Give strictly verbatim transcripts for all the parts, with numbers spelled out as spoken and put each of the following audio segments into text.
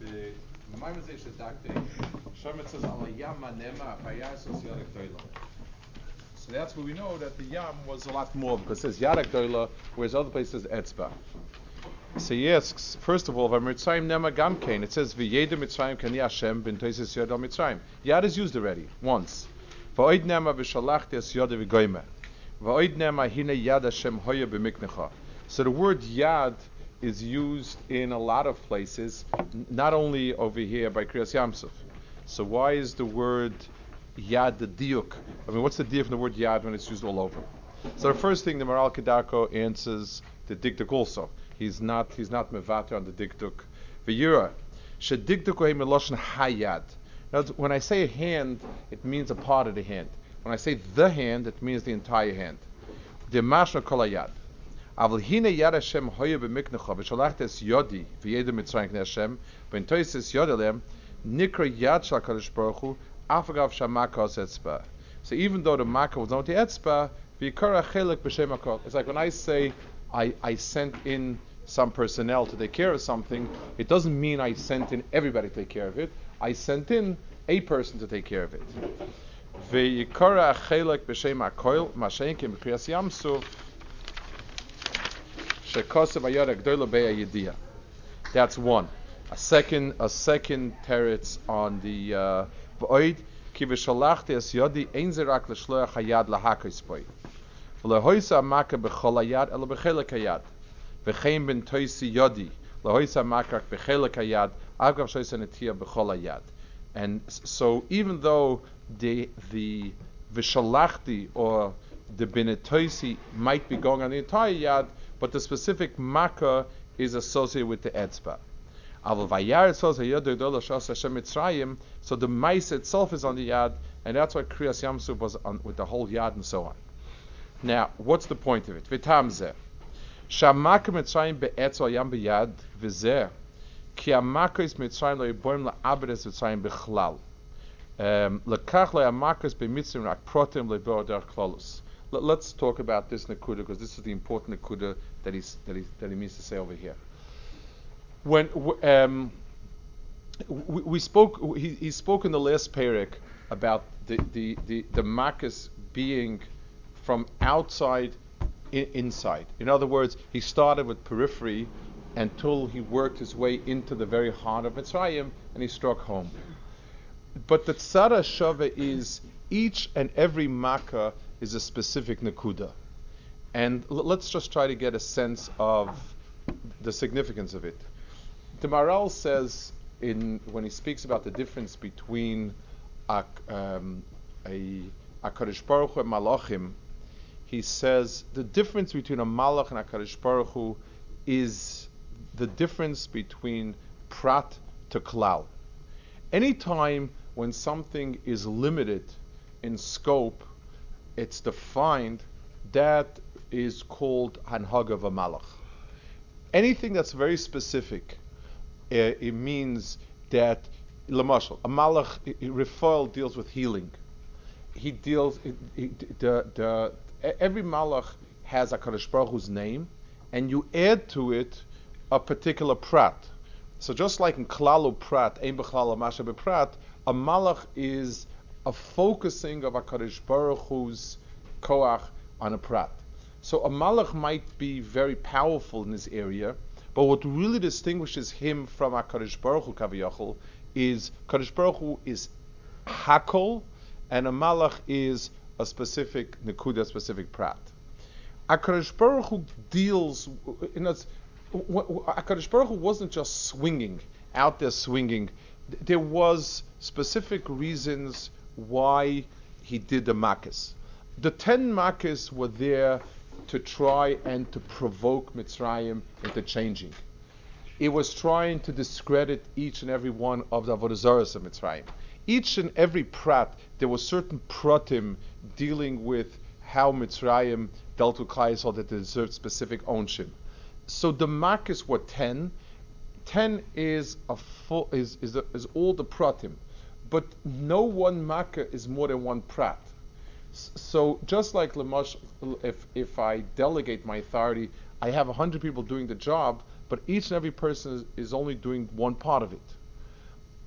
The Maimazeh Shadakte, Shermet says, Ala Yama Nema, Payasos Yadak Doila. So that's where we know that the Yam was a lot more, because it says Yadak Doila, whereas other places Etzba. So he asks, first of all, Mitzrayim Nema Gamkein, it says, V'yeda Mitzrayim Kani Hashem bin Toises Yad al Mitzrayim. Yad is used already, once. V'oid Nema V'shalachti es Yad V'goyme. V'oid Nema Hine Yad Hashem Hoya B'miknecha. So the word Yad is used in a lot of places, n- not only over here by Kriyas Yamsuf. So why is the word Yad the diuk? I mean, what's the diuk from the word Yad when it's used all over? So the first thing, the Maral Kedarko answers the diktuk also. He's not he's not mevater on the diktuk. V'yura shediktuk ohem meloshen hayad. Now, when I say a hand, it means a part of the hand. When I say the hand, it means the entire hand. The mashna kol hayad. Aval hine yad Hashem hoya b'miknecha v'shalachtes yodi v'yeda mitzrayim k'nei Hashem v'intoises yodalem nikra yad shal Kadosh Baruch Hu afagav shamakos etzba. So even though the makkah was not the etzba, v'yikara chelik b'shem hakol. It's like when I say I, I sent in some personnel to take care of something, it doesn't mean I sent in everybody to take care of it. I sent in a person to take care of it. V'yikara chelik b'shem hakol mashenkim b'kriyas Yamsuf. That's one. A second, a second teretz on the V'oid ki v'shalachti es yodi ein zerak l'shloach hayad lahakos boi v'lehoisa maka b'chol hayad elo b'chelek hayad v'chein ben toisi yodi lehoisa makak b'chelek hayad agav shoysa netia b'chol hayad. And so even though the the v'shalachti or the benetoisi might be going on the entire yad, but the specific makkah is associated with the etzba. So the mice itself is on the yad, and that's why Kriyas Yamsuf was on with the whole yad and so on. Now, what's the point of it? V'tamzeh sha'makkah Mitzrayim be'etz al yam b'yad v'zeh ki ha'makkos Mitzrayim lo yiborim la'abedes Mitzrayim b'chlal lekach lo ha'makkos b'mitzrim rak protim le'bor derech klolus. Let's talk about this Nakuda, because this is the important Nakuda that he's that he that he means to say over here. When um, we, we spoke, he, he spoke in the last parak about the the the, the makkos being from outside in, inside. In other words, he started with periphery until he worked his way into the very heart of Mitzrayim, and he struck home. But the tzara shava is each and every makkah is a specific nakuda, and l- let's just try to get a sense of the significance of it. The Maral says in when he speaks about the difference between a um, a Kadosh Baruch Hu and Malachim, he says the difference between a Malach and a Kadosh Baruch Hu is the difference between prat to klal. Anytime when something is limited in scope, it's defined, that is called Hanhag of a Malach. Anything that's very specific, uh, it means that, Lamashal, a Malach, Refael deals with healing. He deals, it, it, the, the, every Malach has a Kadosh Baruch Hu's name, and you add to it a particular prat. So just like in Klalo Prat, Ein B'chlal Amasha B'Prat, a Malach is a focusing of HaKadosh Baruch Hu's koach on a prat. So a malach might be very powerful in this area, but what really distinguishes him from HaKadosh Baruch Hu Kaviyachol is Kadosh Baruch Hu is hakol, and a malach is a specific nekuda, specific prat. HaKadosh Baruch Hu deals, you know, HaKadosh Baruch Hu wasn't just swinging, out there swinging. There was specific reasons why he did the makkos. The ten makkos were there to try and to provoke Mitzrayim into changing. It was trying to discredit each and every one of the avodah zaros of Mitzrayim. Each and every prat, there was certain pratim dealing with how Mitzrayim dealt with Klal Yisrael that deserved specific ownership. So the makkos were ten. Ten is a full is is, a, is all the pratim. But no one makkah is more than one prat. S- so just like Lamash, if if I delegate my authority, I have a hundred people doing the job, but each and every person is, is only doing one part of it.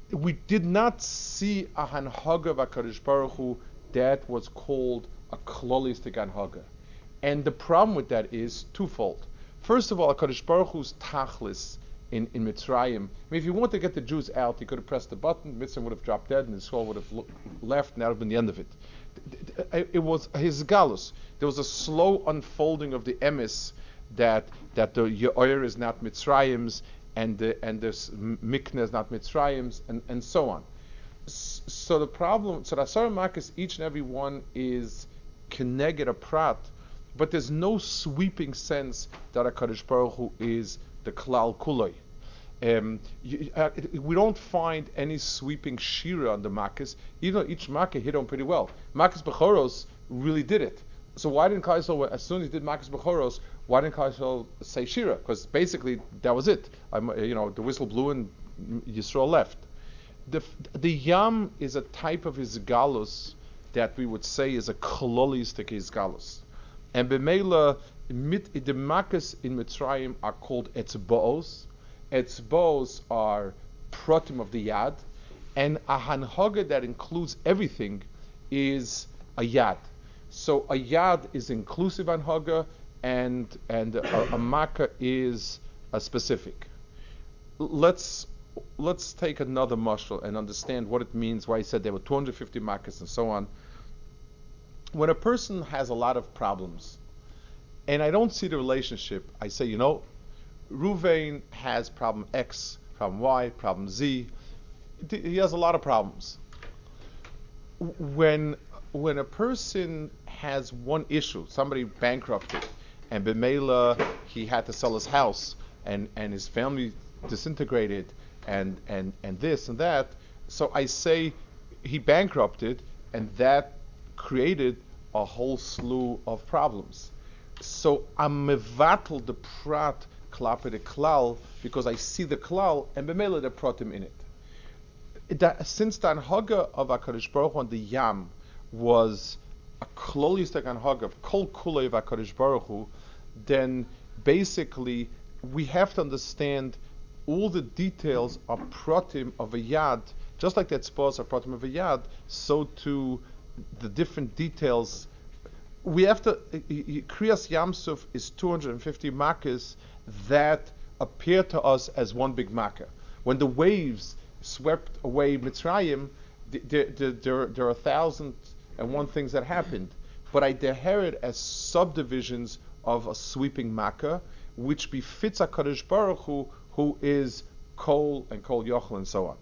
we did not see a hanhaga of HaKadosh Baruch Hu that was called a klolistic hanhaga. And the problem with that is twofold. First of all, HaKadosh Baruch Hu's tachlis in, in Mitzrayim. I mean, if you want to get the Jews out, he could have pressed the button, Mitzrayim would have dropped dead, and his soul would have lo- left, and that would have been the end of it. It, it was his galus. There was a slow unfolding of the emes that that the Ye'or is not Mitzrayim's, and the and the Mikneh is not Mitzrayim's, and, and so on. S- so the problem, so the Asar Makas, each and every one is keneged a prat, but there's no sweeping sense that HaKadosh Baruch Hu is the Klal Kuloi. Um, you, uh, we don't find any sweeping shira on the Makkahs, even though each Makkah hit on pretty well. Makkahs Bechoros really did it. So why didn't Kaisel, as soon as he did Makkahs Bechoros, why didn't Kaisel say shira? Because basically that was it. I'm, you know, the whistle blew and Yisrael left. The the Yam is a type of Izgalus that we would say is a kololistic Izgalus. And B'meila, the Makkahs in Mitzrayim are called Etzbaos. Etzbaos are protim of the Yad, and a hanhaga that includes everything is a Yad. So a Yad is inclusive hanhaga, and and a, a Makkah is a specific. Let's let's take another mashal and understand what it means. Why he said there were two hundred fifty Makkahs and so on. When a person has a lot of problems, and I don't see the relationship, I say, you know, Ruvain has problem X, problem Y, problem Z. He has a lot of problems. When when a person has one issue, somebody bankrupted, and b'meila he had to sell his house, and, and his family disintegrated, and, and, and this and that, so I say he bankrupted, and that created a whole slew of problems. So I'm mevatel the prat klape the klal, because I see the klal and b'meila the pratim in it. That, since the anhaga of HaKadosh Baruch Hu on the Yam was a klolistic anhaga of kol kulei of HaKadosh Baruch Hu, then basically we have to understand all the details of pratim of a yad, just like that spos are pratim of a yad, so too the different details. We have to, Kriyas Yamsuf is two hundred fifty makkahs that appear to us as one big makkah. When the waves swept away Mitzrayim, there, there, there, there are a thousand and one things that happened. But I deherit as subdivisions of a sweeping makkah, which befits HaKadosh Baruch Hu, who is Kol and Kol Yochel and so on.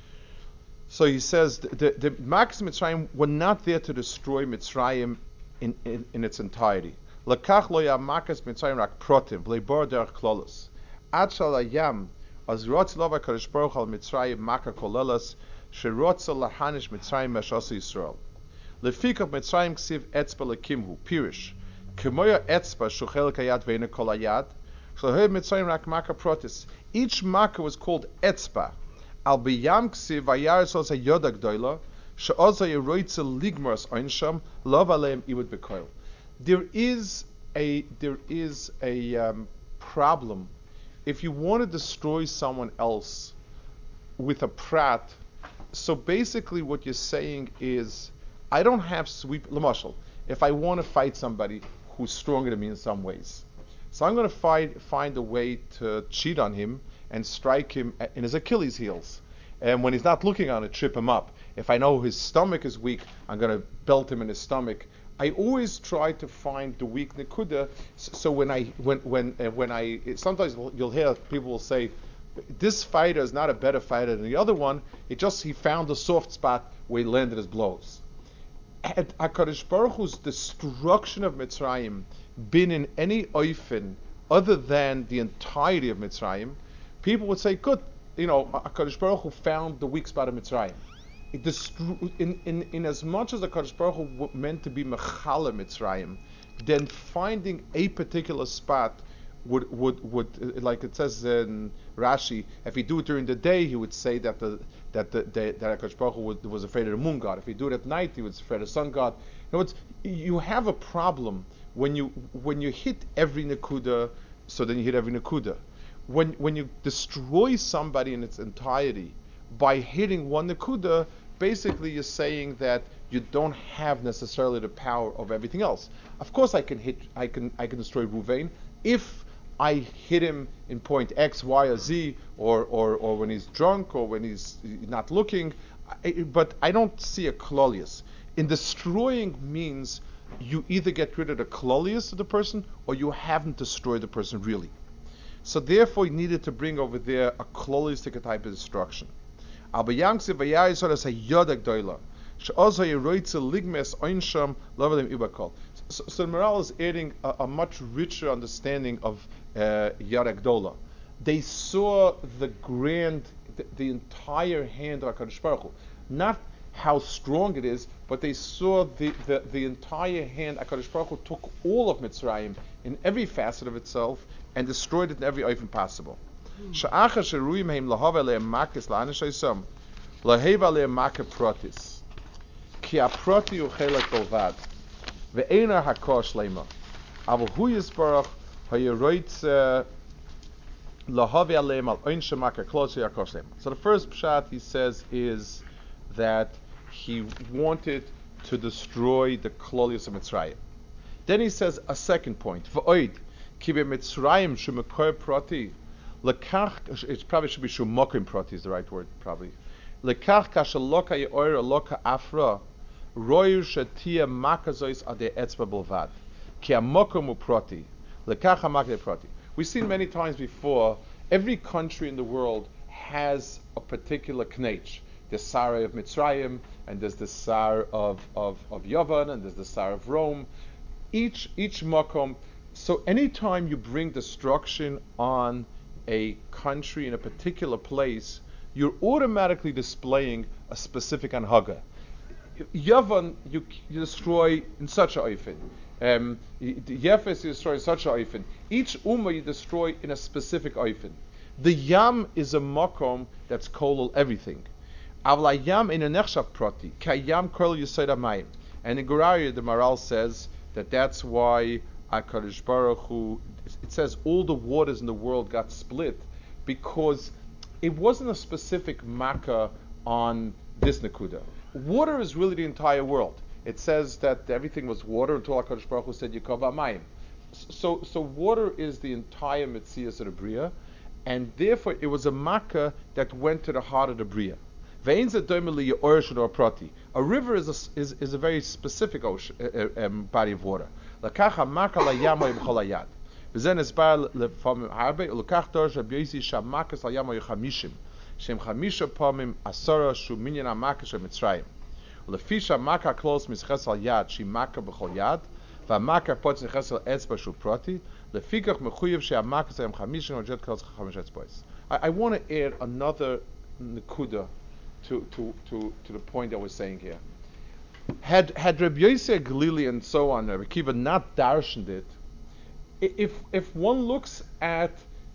So he says the, the, the makkahs Mitzrayim were not there to destroy Mitzrayim in, in, in its entirety. Lakach lo ya makkahs Mitzrayim rak protim, v'leibor derech klolos. Ad shal hayam, as rotz lo HaKadosh Baruch Hu al Mitzrayim makkah kolelas, sherotza lahanish Mitzrayim meshasa Yisrael. Lefikach Mitzrayim ksiv etzba lekimhu, pirish. Kemoya etzba shuchel kayad ve'ena kol hayad, shlohe Mitzrayim rak makkah protis. Each makkah was called etzba. Al biyam ksiv vayaris osa yoda gdoila, she'osa yeroitza ligmars oinsham, lov aleim iwud bekoil. There is a there is a um, problem if you want to destroy someone else with a prat. So basically, what you're saying is, I don't have sweep. L'mashal, if I want to fight somebody who's stronger than me in some ways, so I'm going to find find a way to cheat on him and strike him in his Achilles heels, and when he's not looking on it, trip him up. If I know his stomach is weak, I'm going to belt him in his stomach. I always try to find the weak nekuda. So when I when when uh, when I sometimes you'll hear people will say, this fighter is not a better fighter than the other one. It just he found a soft spot where he landed his blows. Had HaKadosh Baruch Hu's destruction of Mitzrayim been in any oifen other than the entirety of Mitzrayim, people would say, good, you know, HaKadosh Baruch Hu found the weak spot of Mitzrayim. It destru- in, in, in as much as the HaKadosh Baruch Hu w- meant to be Mechala Mitzrayim, then finding a particular spot would, would, would, like it says in Rashi, if he do it during the day, he would say that the that the, the that HaKadosh Baruch Hu would, was afraid of the moon god. If he do it at night, he was afraid of the sun god. In other words, you have a problem when you when you hit every nekuda, so then you hit every nekuda. When when you destroy somebody in its entirety, by hitting one Nakuda, basically you're saying that you don't have necessarily the power of everything else. Of course I can hit, I can I can destroy Ruvain if I hit him in point X, Y, or Z, or, or, or when he's drunk, or when he's not looking, I, but I don't see a klolius. In destroying means you either get rid of the klolius of the person, or you haven't destroyed the person really. So therefore you needed to bring over there a kloliistic type of destruction. Aber Yangsi v'yai sort of say yodak doila. She'ozo yeroitze ligmes oinsham lovelim ibakol. So the Maral is adding a, a much richer understanding of uh, Yarek Dola. They saw the grand, the, the entire hand of HaKadosh Baruch Hu. Not how strong it is, but they saw the, the, the entire hand. HaKadosh Baruch Hu took all of Mitzrayim in every facet of itself and destroyed it in every way possible. Sha'acha sheruim heim lahava le'em makis la'anish haisam laheva le'em makis protis ki aproti hu chelak bolvad ve'ena hakosh leima aval hu yisbarach hayeroitz lahave aleim al oinshe makis klosi hakosh leima. So the first pshat he says is that he wanted to destroy the klolius of Mitzrayim. Then he says a second point. V'oid ki be'Mitzrayim shemekor proti lekach, it probably should be shumokim proti is the right word probably. Lekach kashaloka ye'or aloka afra royu shetia makazois ade etzba bolvad ki amokum uproti lekach hamakle proti. We've seen many times before. Every country in the world has a particular knech. There's Sarah of Mitzrayim, and there's the Sar of, of, of Yavan, and there's the Sar of Rome. Each each makom. So anytime you bring destruction on a country in a particular place, you're automatically displaying a specific anhaga. Yavan you, you destroy in such a oifen. Um, Yefes you destroy in such a oifen. Each ummah you destroy in a specific oifen. The Yam is a makom that's kolol everything. Avla Yam in a nechshav proti kayam kol yisod hamayim. And in Guraria the Maral says that that's why HaKadosh Baruch Hu, it says all the waters in the world got split because it wasn't a specific makkah on this Nakuda. Water is really the entire world. It says that everything was water until HaKadosh Baruch Hu said Yikov Amayim. So, so water is the entire Metzias of the Bria, and therefore it was a makkah that went to the heart of the Bria. A river is a, is, is a very specific ocean, uh, um, body of water. That I, I want to add another nekuda To, to, to, to the point I was saying here. Had had Rabbi Yosef Glili and so on, Rabbi Kiva not darshaned it, if if one looks at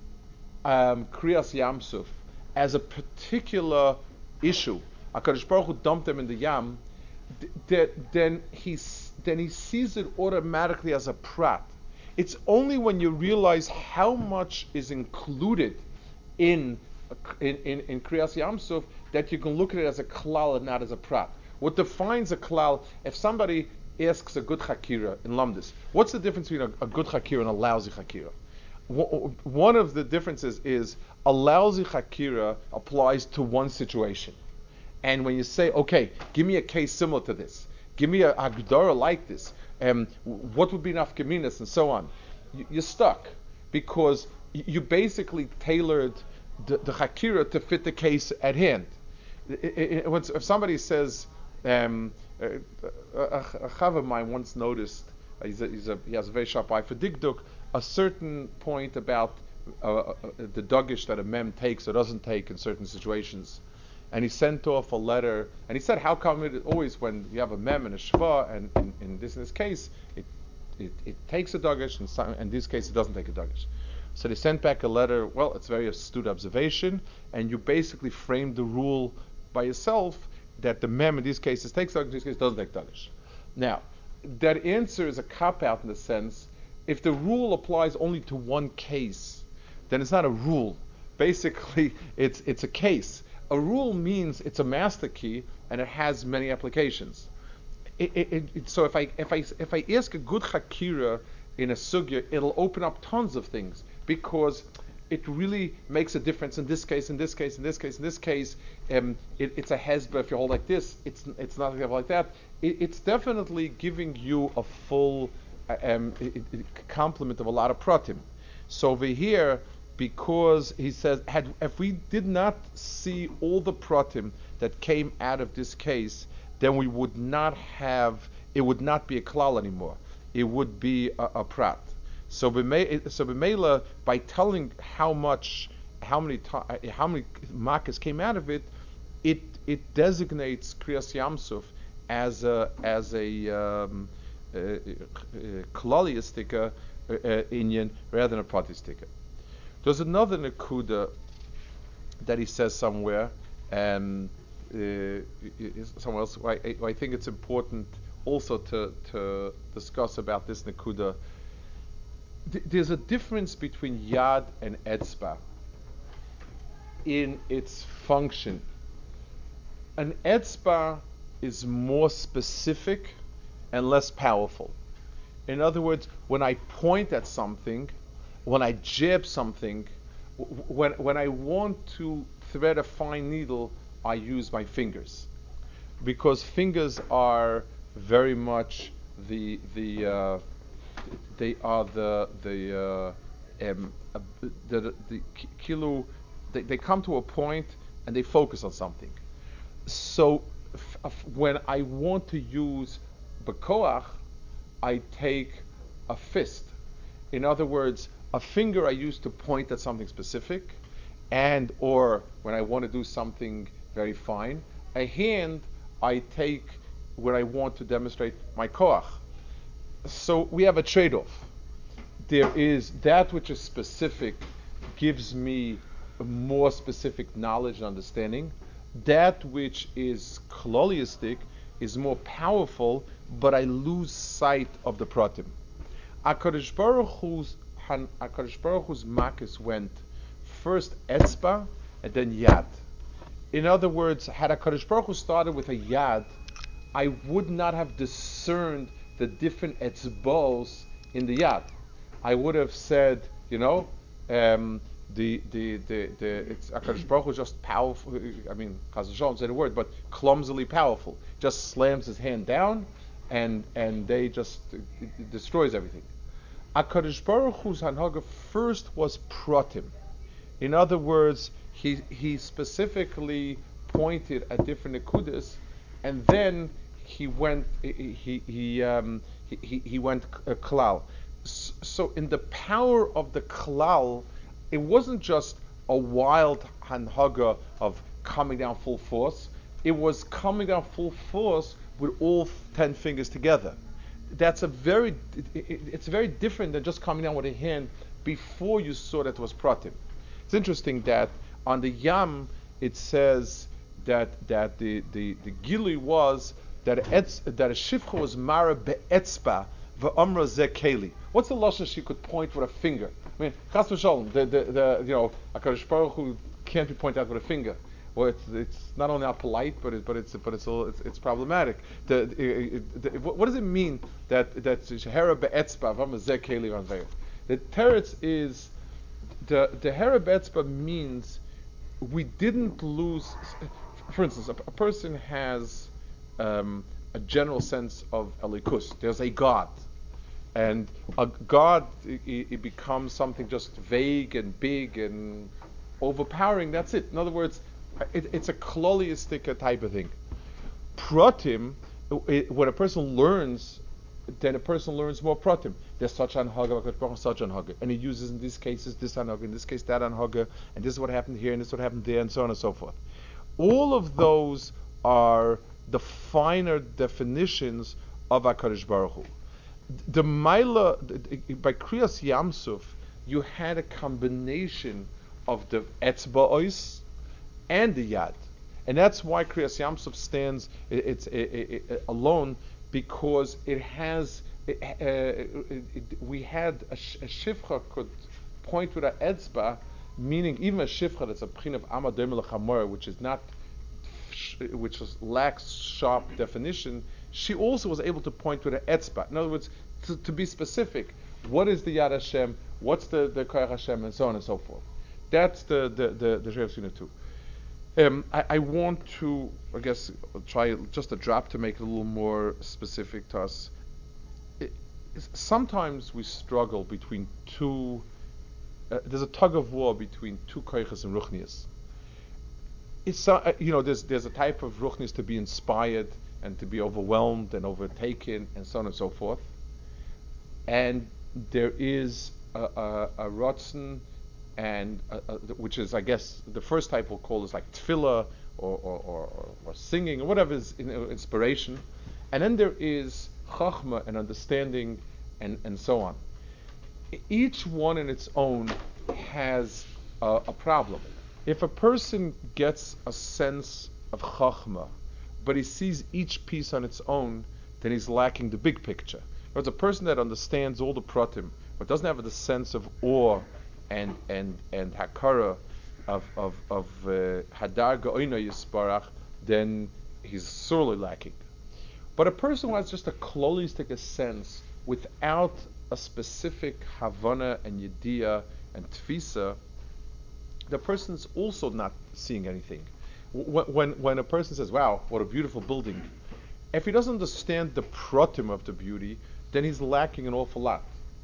um, Kriyas Yamsuf as a particular issue, HaKadosh Baruch Hu dumped them in the Yam, th- then he's then he sees it automatically as a prat. It's only when you realize how much is included in in in, in Kriyas Yamsuf that you can look at it as a klal and not as a prat. What defines a klal, if somebody asks a good chakira in Lamdis, what's the difference between a, a good chakira and a lousy chakira? W- one of the differences is a lousy chakira applies to one situation. And when you say, okay, give me a case similar to this, give me a agdara like this, um, what would be nafkaminas and so on, you, you're stuck because you basically tailored the, the chakira to fit the case at hand. It, it, it, if somebody says, um, a, a, a chav of mine once noticed, uh, he's a, he's a, he has a very sharp eye for digduk, a certain point about uh, uh, the dogish that a mem takes or doesn't take in certain situations. And he sent off a letter, and he said, how come it always when you have a mem and a shva, and in, in, this, in this case, it, it, it takes a dogish, and some, in this case, it doesn't take a dogish. So they sent back a letter, well, it's a very astute observation, and you basically framed the rule by yourself that the mem in these cases takes dogish, in this case doesn't take dogish. Now, that answer is a cop-out in the sense, if the rule applies only to one case, then it's not a rule. Basically, it's it's a case. A rule means it's a master key and it has many applications. It, it, it, it, so if I if I if I ask a good hakira in a sugya, it'll open up tons of things because it really makes a difference in this case, in this case, in this case, in this case. Um, it, it's a hezbollah if you hold like this. It's it's not like that. It, it's definitely giving you a full uh, um, it, it, complement of a lot of pratim. So over here, because he says, had if we did not see all the pratim that came out of this case, then we would not have. It would not be a klal anymore. It would be a, a prat. So b'me, so b'meila, by telling how much, how many, how many makas came out of it, it it designates Kriyas Yamsuf as a as a um, klaliistic uh, uh, inyan rather than a pratistic. There's another nekuda that he says somewhere, and uh, somewhere else. I, I think it's important also to to discuss about this nekuda. There's a difference between yad and etzba in its function. An etzba is more specific and less powerful. In other words, when I point at something, when I jab something, w- when when I want to thread a fine needle, I use my fingers, because fingers are very much the the uh, they are the the uh, um, uh, the, the, the kilo. They, they come to a point and they focus on something. So f- f- when I want to use bekoach, I take a fist. In other words, a finger I use to point at something specific, and or when I want to do something very fine. A hand I take when I want to demonstrate my koach. So we have a trade-off. There is that which is specific, gives me more specific knowledge and understanding. That which is kloliistic is more powerful, but I lose sight of the pratim. HaKadosh Baruch Hu's HaKadosh Baruch Hu's makis went first etzba and then yad. In other words, had HaKadosh Baruch Hu started with a yad, I would not have discerned the different etzbos in the yad. I would have said, you know, um, the the the the it's HaKadosh Baruch Hu just powerful. I mean, Chaz v'Shalom said a word, but clumsily powerful. Just slams his hand down, and and they just it, it destroys everything. HaKadosh Baruch Hu's hanhaga first was pratim. In other words, he he specifically pointed at different nekudas, and then he went he he um, he, he, he went uh, klal. So in the power of the klal, it wasn't just a wild hanhaga of coming down full force. It was coming down full force with all ten fingers together. That's a very it, it, it's very different than just coming down with a hand before you saw that it was pratim. It's interesting that on the Yam it says that that the the, the gili was that etz, that a shifcha was mara be'etzba v'amra ze keli. What's the lashon she could point with a finger? I mean, Chas v'Shalom, the the the you know HaKadosh Baruch Hu can't be pointed out with a finger. Well, it's it's not only not polite, but it, but it's but it's all, it's, it's problematic. The, it, the, what, what does it mean that that shehera be'etzba v'amra ze keli ranveir? The teretz is the the hera be'etzba means we didn't lose. For instance, a, a person has Um, a general sense of elikus. There's a God, and a God it, it becomes something just vague and big and overpowering. That's it. In other words, it, it's a kloliistic type of thing. Pratim, it, when a person learns, then a person learns more pratim. There's such an haga, such an haga, and he uses in these cases this an haga, in this case that an haga, and this is what happened here, and this is what happened there, and so on and so forth. All of those are the finer definitions of HaKadosh Baruch Hu. The Maila, by Kriyas Yamsuf, you had a combination of the Etzba'os and the Yad. And that's why Kriyas Yamsuf stands it, it's it, it, it, alone, because it has, it, uh, it, it, we had a, a Shifcha could point with an Etzba, meaning even a shifcha that's a pchin of amadom lechamor, which is not, sh- which is, lacks sharp definition, she also was able to point to the etzba. In other words, to, to be specific, what is the Yad Hashem, what's the the Koyach Hashem, and so on and so forth. That's the the the, the Shev Sina too. Um, I, I want to, I guess, try just a drop to make it a little more specific to us. It, sometimes we struggle between two. Uh, there's a tug of war between two koiches and ruchnias. It's uh, you know there's there's a type of ruchnias to be inspired and to be overwhelmed and overtaken and so on and so forth. And there is a, a, a rotzen, and uh, uh, which is, I guess, the first type we'll call is like tefillah or or, or, or singing or whatever is in, uh, inspiration, and then there is chachma and understanding and, and so on. Each one in its own has a, a problem. If a person gets a sense of chachma, but he sees each piece on its own, then he's lacking the big picture. Whereas a person that understands all the pratim, but doesn't have the sense of awe and and and hakara of of of hadar ga'oina yisparach, then he's sorely lacking. But a person who has just a klolistic sense without a specific havana and yediyah and tfisa, the person's also not seeing anything. When, when when a person says, "Wow, what a beautiful building," if he doesn't understand the pratim of the beauty, then he's lacking an awful lot.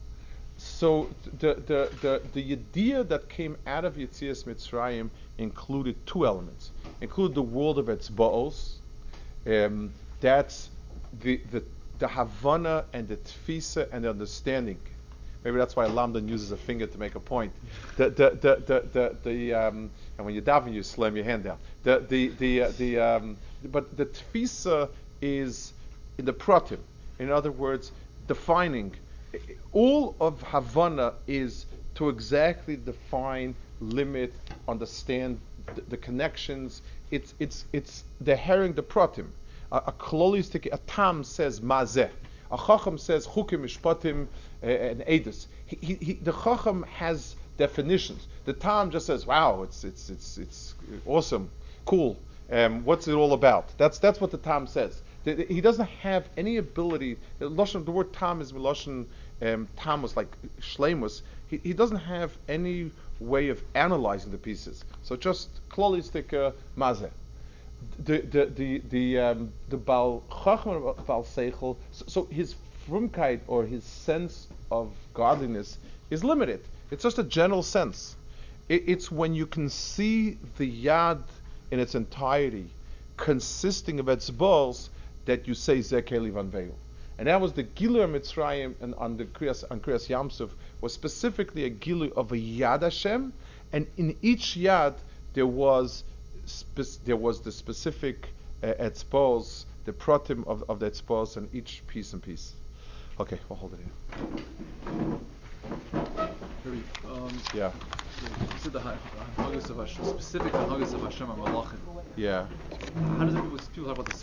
So the the the the idea that came out of Yetzias Mitzrayim included two elements. Included the world of Etzba'os. Um, that's the the the Havana and the Tfisa and the understanding. Maybe that's why Lamdan uses a finger to make a point. The the the the the, the um, and when you daven, you slam your hand down. The the the uh, the um, but the Tfisa is in the pratim. In other words, defining. All of Havana is to exactly define, limit, understand the, the connections. It's it's it's the herring the pratim. A, a klolistic, a tam says mazeh. A chacham says chukim mishpatim uh, and edus. He, he, he, the chacham has definitions. The tam just says, "Wow, it's it's it's it's awesome, cool. Um, what's it all about?" That's that's what the tam says. The, the, he doesn't have any ability. The, Lashon, the word tam is Lashon um, tam was like shleimus. He, he doesn't have any way of analyzing the pieces. So just klolistic uh, mazeh. The the the the um, the Baal Chachma Baal Seichel. So, so his frumkeit or his sense of godliness is limited. It's just a general sense. It, it's when you can see the yad in its entirety, consisting of etzbos, that you say Zeh Keli Vanveu. And that was the Gilu Mitzrayim and on the Kriyas on Kriyas Yamsuf was specifically a Gilu of a Yad Hashem, and in each Yad there was spe- there was the specific uh, etzbos, the pratim of, of the etzbos, and each piece and piece. Okay, we'll hold it here. Um, yeah. You said the Haggis of Hashem, specific Haggis of Hashem and Malachim. Yeah. How does it, people talk about the